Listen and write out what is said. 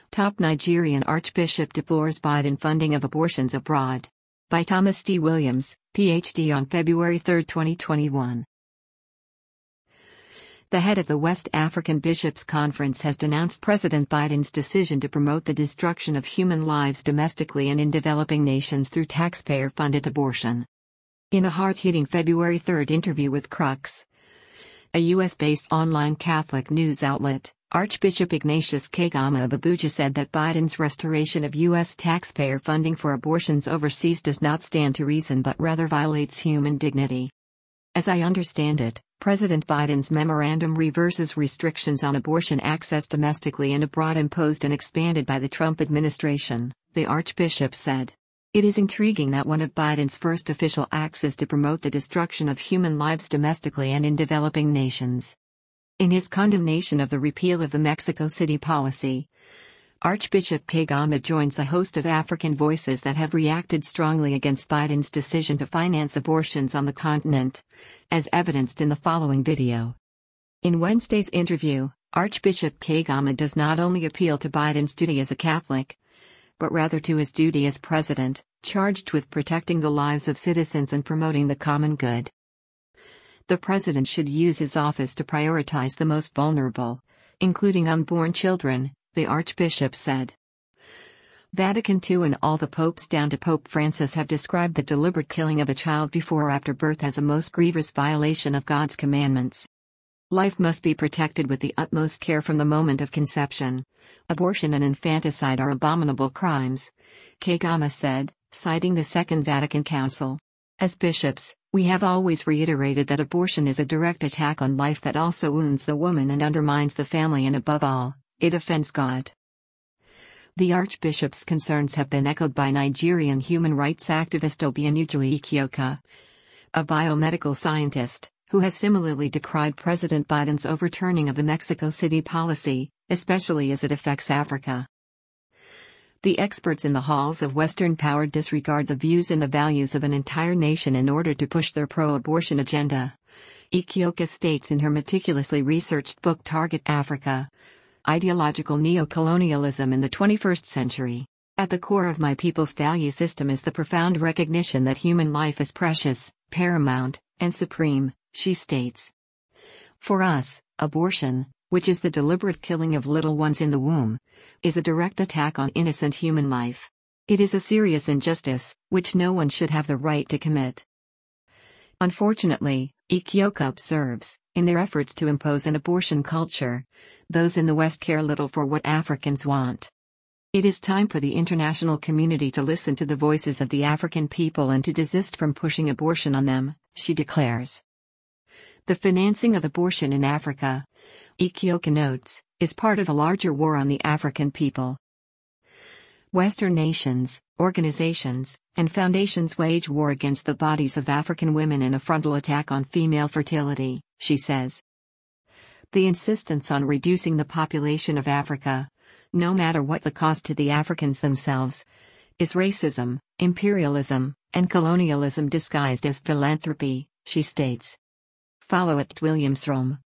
Top Nigerian Archbishop deplores Biden funding of abortions abroad. By Thomas D. Williams, Ph.D. on February 3, 2021. The head of the West African Bishops' Conference has denounced President Biden's decision to promote the destruction of human lives domestically and in developing nations through taxpayer-funded abortion. In a hard-hitting February 3 interview with Crux, a U.S.-based online Catholic news outlet, Archbishop Ignatius Kagama of Abuja said that Biden's restoration of U.S. taxpayer funding for abortions overseas does not stand to reason but rather violates human dignity. As I understand it, President Biden's memorandum reverses restrictions on abortion access domestically and abroad imposed and expanded by the Trump administration, the Archbishop said. It is intriguing that one of Biden's first official acts is to promote the destruction of human lives domestically and in developing nations. In his condemnation of the repeal of the Mexico City policy, Archbishop Kagama joins a host of African voices that have reacted strongly against Biden's decision to finance abortions on the continent, as evidenced in the following video. In Wednesday's interview, Archbishop Kagama does not only appeal to Biden's duty as a Catholic, but rather to his duty as president, charged with protecting the lives of citizens and promoting the common good. The president should use his office to prioritize the most vulnerable, including unborn children, the Archbishop said. Vatican II and all the popes down to Pope Francis have described the deliberate killing of a child before or after birth as a most grievous violation of God's commandments. Life must be protected with the utmost care from the moment of conception. Abortion and infanticide are abominable crimes, Kagama said, citing the Second Vatican Council. As bishops, we have always reiterated that abortion is a direct attack on life that also wounds the woman and undermines the family and above all, it offends God. The Archbishop's concerns have been echoed by Nigerian human rights activist Obianuju Ikioka, a biomedical scientist, who has similarly decried President Biden's overturning of the Mexico City policy, especially as it affects Africa. The experts in the halls of Western power disregard the views and the values of an entire nation in order to push their pro-abortion agenda, Ikioka states in her meticulously researched book Target Africa: Ideological Neocolonialism in the 21st Century. At the core of my people's value system is the profound recognition that human life is precious, paramount, and supreme, she states. For us, abortion, which is the deliberate killing of little ones in the womb, is a direct attack on innocent human life. It is a serious injustice, which no one should have the right to commit. Unfortunately, Ikioka observes, in their efforts to impose an abortion culture, those in the West care little for what Africans want. It is time for the international community to listen to the voices of the African people and to desist from pushing abortion on them, she declares. The financing of abortion in Africa, Ikioka notes, is part of a larger war on the African people. Western nations, organizations, and foundations wage war against the bodies of African women in a frontal attack on female fertility, she says. The insistence on reducing the population of Africa, no matter what the cost to the Africans themselves, is racism, imperialism, and colonialism disguised as philanthropy, she states. Follow @WilliamsRome.